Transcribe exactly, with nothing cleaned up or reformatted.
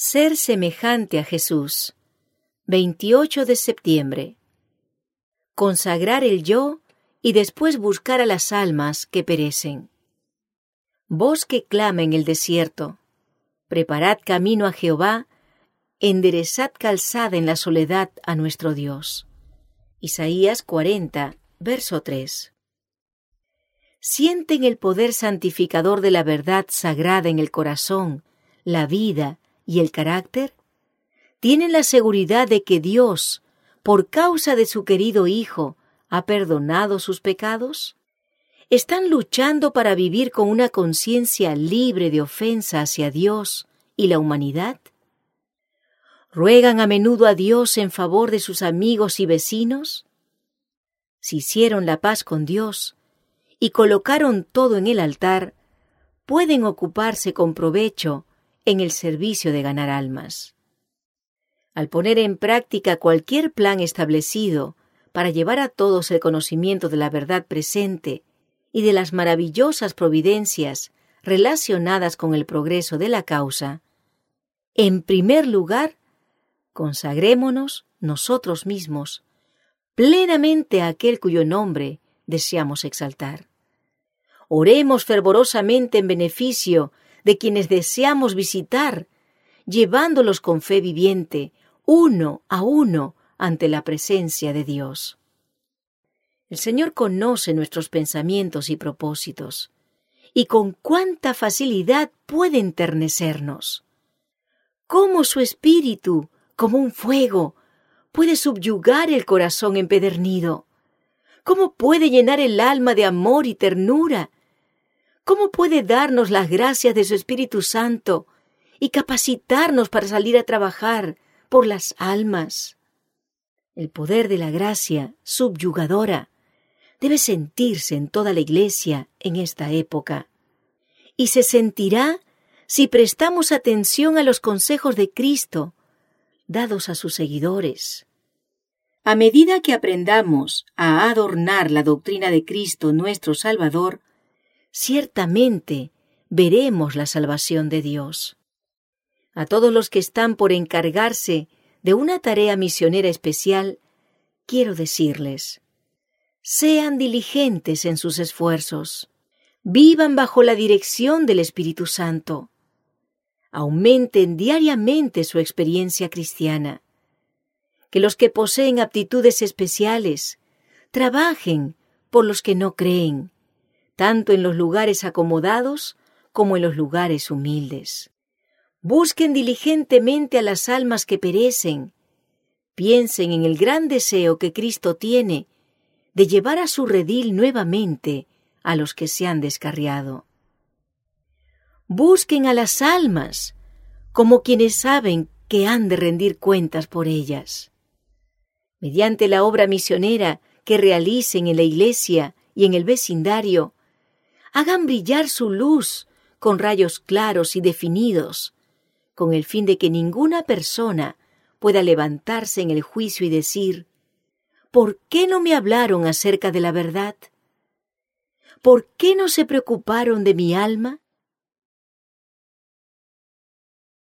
Ser semejante a Jesús. veintiocho de septiembre. Consagrar el yo y después buscar a las almas que perecen. Voz que clama en el desierto. Preparad camino a Jehová, enderezad calzada en la soledad a nuestro Dios. Isaías cuarenta, verso tres. ¿Sienten el poder santificador de la verdad sagrada en el corazón, la vida y el carácter? ¿Tienen la seguridad de que Dios, por causa de su querido Hijo, ha perdonado sus pecados? ¿Están luchando para vivir con una conciencia libre de ofensa hacia Dios y la humanidad? ¿Ruegan a menudo a Dios en favor de sus amigos y vecinos? Si hicieron la paz con Dios y colocaron todo en el altar, pueden ocuparse con provecho en el servicio de ganar almas. Al poner en práctica cualquier plan establecido para llevar a todos el conocimiento de la verdad presente y de las maravillosas providencias relacionadas con el progreso de la causa, en primer lugar, consagrémonos nosotros mismos plenamente a aquel cuyo nombre deseamos exaltar. Oremos fervorosamente en beneficio de quienes deseamos visitar, llevándolos con fe viviente, uno a uno, ante la presencia de Dios. El Señor conoce nuestros pensamientos y propósitos, y con cuánta facilidad puede enternecernos. Cómo su espíritu, como un fuego, puede subyugar el corazón empedernido. Cómo puede llenar el alma de amor y ternura. ¿Cómo puede darnos las gracias de su Espíritu Santo y capacitarnos para salir a trabajar por las almas? El poder de la gracia subyugadora debe sentirse en toda la Iglesia en esta época, y se sentirá si prestamos atención a los consejos de Cristo dados a sus seguidores. A medida que aprendamos a adornar la doctrina de Cristo nuestro Salvador, ciertamente veremos la salvación de Dios. A todos los que están por encargarse de una tarea misionera especial, quiero decirles, sean diligentes en sus esfuerzos, vivan bajo la dirección del Espíritu Santo, aumenten diariamente su experiencia cristiana, que los que poseen aptitudes especiales trabajen por los que no creen, tanto en los lugares acomodados como en los lugares humildes. Busquen diligentemente a las almas que perecen. Piensen en el gran deseo que Cristo tiene de llevar a su redil nuevamente a los que se han descarriado. Busquen a las almas como quienes saben que han de rendir cuentas por ellas. Mediante la obra misionera que realicen en la iglesia y en el vecindario, hagan brillar su luz con rayos claros y definidos, con el fin de que ninguna persona pueda levantarse en el juicio y decir, ¿por qué no me hablaron acerca de la verdad? ¿Por qué no se preocuparon de mi alma?